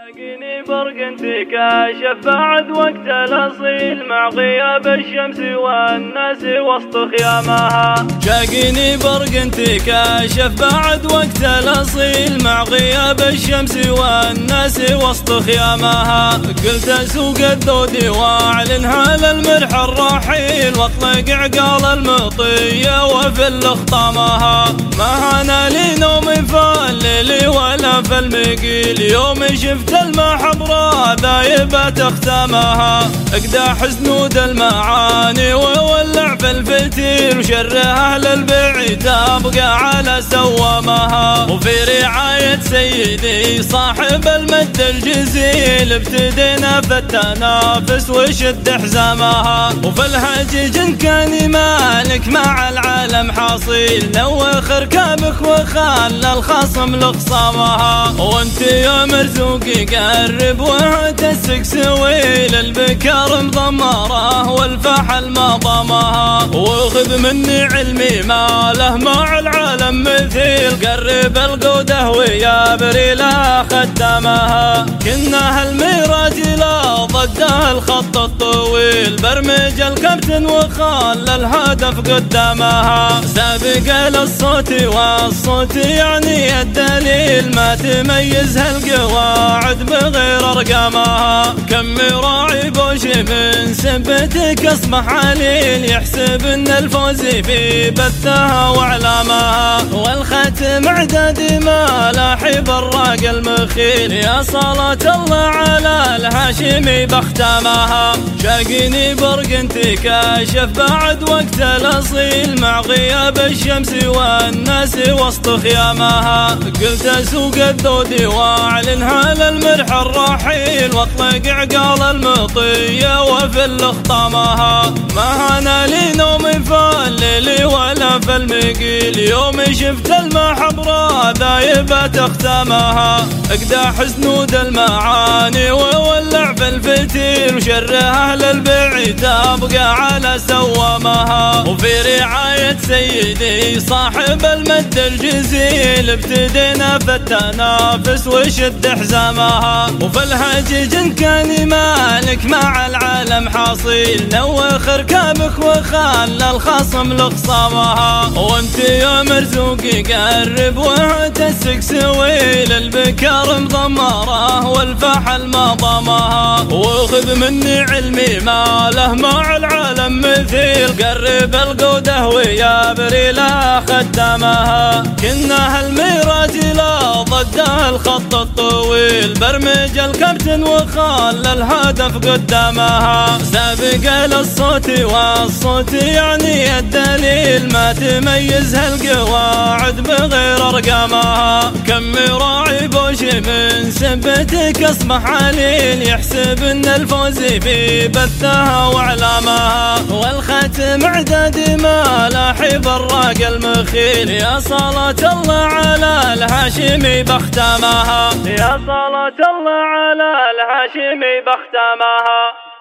جيني برق انت كاشف بعد وقت الاصيل مع غياب الشمس والناس وسط خيامها. شاقيني برق انت كاشف بعد وقت الاصيل مع غياب الشمس والناس وسط خيامها. قلت اسوق الذود واعلنها للمرح الرحيل واطلق عقال المطيه وفل خطامها. ما انا لي نومي في الليل ولا في المقيل يوم شفت المحبرة ذايبة اختامها. اقداح سنود المعاني وولع في الفتيل وشر اهل البعيد ابقى على سوامها. وفي رعاية سيدي صاحب المجد الجزيل ابتدينا في التنافس وشد حزامها. وفي الهجج ان كان مالك مع العالم حاصيل نوخ ركابك وخلى الخصم لخصامها. وانت يا مرزوقي قرب وتسق سويل البكار مضمره والفحل ما ضمها. وخذ مني علمي ما له مع العالم مثيل قرب القوده ويا بريلا خدامها. كنا هالميراج لا ضده الخط الطويل برمج الكابتن وخلى الهدف قدامها. سابق للصوت والصوت يعني الدليل ما تميزها القواعد بغير ارقامها. كم راعي بوش من سبتك اصبح عليل يحسب ان الفوز في بثها واعلامها. والختم اعداد ما لاحي براق المخيل يا صلاة الله على الهاشمي بختامها. شاقيني برق انت كاشف بعد وقت الاصيل مع غياب الشمس والناس وسط خيامها. قلت اسوق الذود واعلنها للمرح الرحيل واطلق عقال المطيه وفل خطامها. ما انا لي نومي في الليل ولا في المقيل يوم شفت المحبرة ذايبة اختامها. اقداح سنود المعاني وولع في الفتيل وشر اهل البعيد ابقى على سوامها. وفي رعاية سيدي صاحب المجد الجزيل ابتدينا في التنافس وشد حزامها. وفي الهجج ان كان مالك مع العالم حاصيل نوخ ركابك وخلى الخصم لخصامها. وانت يا مرزوقي قرب وتسق سويل البكار مضمره والفحل ما ضمها. وخذ مني علمي ما له مع العالم مثيل قرب القوده ويا بريلا خدامها. كنا هالميراج لا ضده الخط الطويل برمج الكابتن وخلى الهدف قدامها. سابق للصوت والصوت يعني الدليل ما تميزها القواعد بغير ارقامها. كم راعي بوش من سبتك اصبح عليل يحسب ان الفوز في بثها واعلامها. والختم اعداد ما لاحي براق المخيل يا صلاة الله على الهاشمي بختامها. يا صلاة الله على الهاشمي بختامها.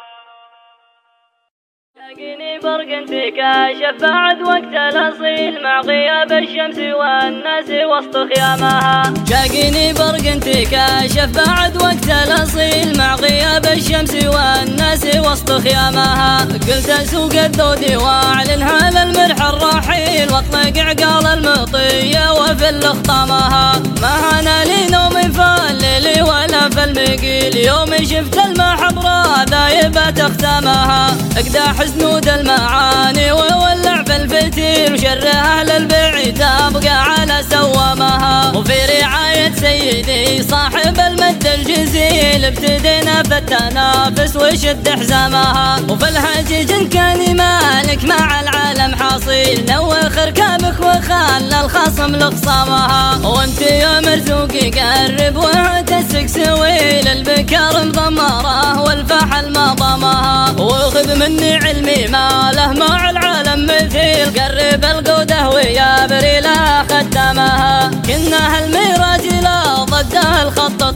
شاقيني برق انت كاشف بعد وقت الاصيل مع غياب الشمس والناس وسط خيامها. شاقيني برق انت كاشف بعد وقت الاصيل مع غياب الشمس والناس وسط خيامها. قلت اسوق الذود واعلنها للمرح الرحيل واطلق عقال المطيه وفل خطامها. ما انا لي نومي في الليل ولا في المقيل يوم شفت المحبرة ذايبة اختامها. اقداح سنود المعاني وولع في الفتيل وشر اهل البعيد ابقى على سوامها. وفي رعاية سيدي صاحب المجد الجزيل ابتدينا في التنافس وشد حزامها. وفي الهجج ان كان مالك مع العالم حاصيل نوخ ركابك وخلى الخصم لخصامها. وانت يا مرزوقي قرب وتسق سويل البكار مضمره والفحل ما ضمها. وخذ مني علمي ما له مع العالم مثيل قرب القوده ويا بريلا خدامها. كنا هالميراج لا ضده الخط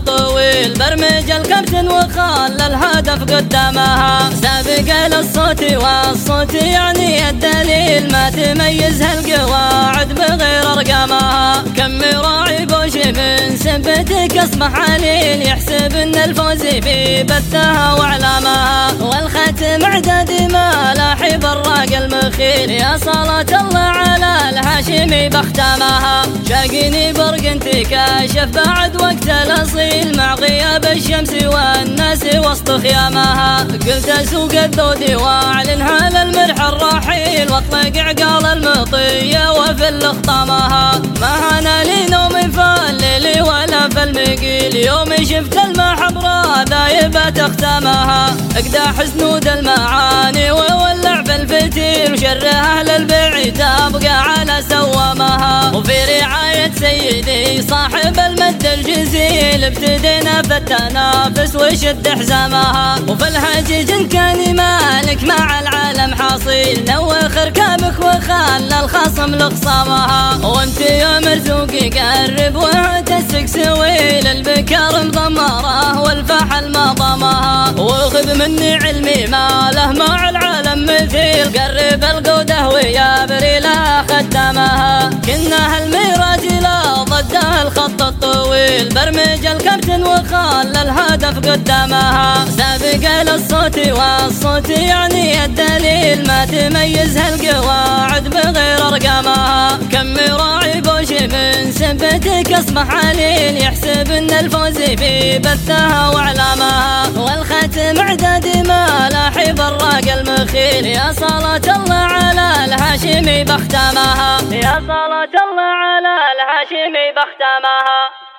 الطويل برمج الكابتن وخلى الهدف قدامها. سابق للصوت والصوت يعني الدليل، ما تميزها القواعد بغير ارقامها. كم راعي بوش من سبتك اصبح عليل، يحسب ان الفوز في بثها واعلامها. والختم اعدادي ملاحي براق المخيل، يا صلاة الله على الهاشمي بختامها. شاقني برق انت كاشف بعد وقت الاصيل، مع غياب الشمس والناس وسط خيامها. قلت اسوق الذود واعلنها للمرح الرحيل، واطلق عقال المطيه وفل خطامها. ما هنا لي نوم فالليل ولا فالمقيل، يوم شفت المحبره ذايبه اختامها. اقداح سنود المعاني وولع في الفتيل، وشر اهل البعيد ابقى على سوامها. وفي رعايه سيدي صاحب المد الجزيل، ابتدينا في التنافس وشد حزامها. وفي الهجج كان مالك مع العالم حاصيل، نوخ ركابك وخلى الخصم لخصامها. وانت يا مرزوقي قرب وهتسك سويل، البكار مضمره والفحل ما ضمها. وخذ مني علمي ما له مع العالم مثيل، قرب القوده ويا بريلا خدامها. كنا هالميراج لا ضده الخط الطويل، برمج الكابتن وخلى الهدف قدامها. سابق للصوت والصوت يعني الدليل، ما تميزها القواعد بغير ارقامها. كم راعي بوش من سبتك اصبح عليل، يحسب ان الفوز في بثها واعلامها. والختم اعدادي ملاحي براق المخيل، يا صلاة الله على الهاشمي بختامها. يا صلاة الله على الهاشمي بختامها.